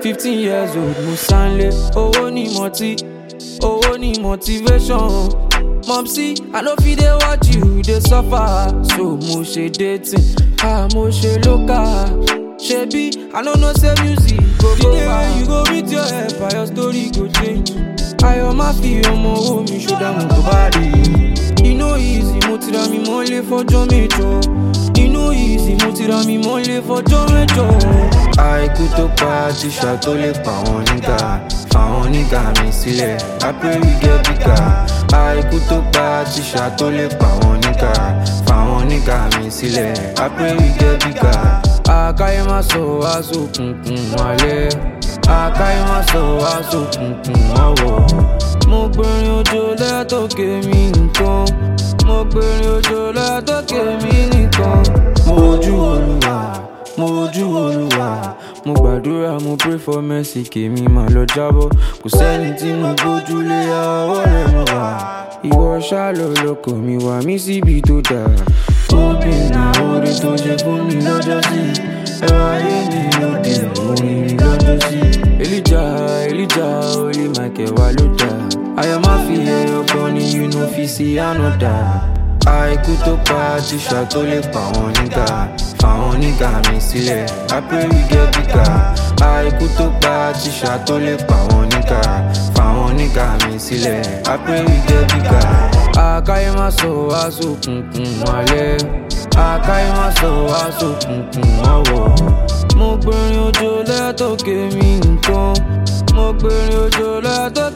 15 years old, mo sanle. Owó ni moti, owó ni motivation. Mopsy, I no fit dey watch you dey suffer. So mo ṣe dating, mo ṣe local. Shebi, I no know say music go go far. You go meet your helper, your story go change. Ayọ̀ má fi ọmọ owó mi ṣúdá mo tó bá rí. Inú easy, mo ti ra mi mọ́lé fọ́jọ́ mẹ́jọ. Inú easy, mo ti ra mi mọ́lé fọ́jọ́ mẹ́jọ. Àìkú tó pa tíṣà tó lè pa àwọn nígà. Fáwọn nígà mi sílẹ̀, I pray we get bigger. Àìkú tó pa tíṣà tó lè pa àwọn nígà. Fáwọn nígà mi sílẹ̀, I pray we get bigger. Àkáyé má sọ wá sókùnkùn alẹ́. Àkáyé má sọ wá sókùnkùn ọwọ́. Mo gbẹ̀rin òjò lẹ́tọ̀kẹ́ mi nìkan. Mo gbẹ̀rin òjò lẹ́tọ̀kẹ́ mi nìkan. Mo wojú Olúwa, mo wojú Olúwa. Mo gbàdúrà, mo pray for mercy kèmi máa lọ jábọ́. Kò sẹ́ni tí mo gbójúlé ọwọ́ rẹ̀ mo wà. Ìwọ ṣáà lọ lọkọ̀ mi wá mi síbi tó dáa. Obìnrin orí tó ṣe fún mi lọ́jọ́ sí. Ẹwà ayé mi lóde orin mi lọ́jọ́ sí. Elijah, Olè Michael wà ló dà. Ayọ̀ má fi ẹyọ kan ní you no fit see another. Àìkú tó pa tíṣà tó lè pa àwọn nígà. Fáwọn nígà mi sílẹ̀, I pray we get bigger. Àìkú tó pa tíṣà tó lè pa àwọn nígà. Fáwọn nígà mi sílẹ̀, I pray we get bigger. Àkáyé má sọ wá sókùnkùn alẹ́. Àkáyé má sọ wá sókùnkùn ọwọ́. Mo gbẹ̀rin òjò lẹ́tọ̀kẹ́ mi nìkan. Mo gbẹ̀rin òjò lẹ́tọ̀kẹ́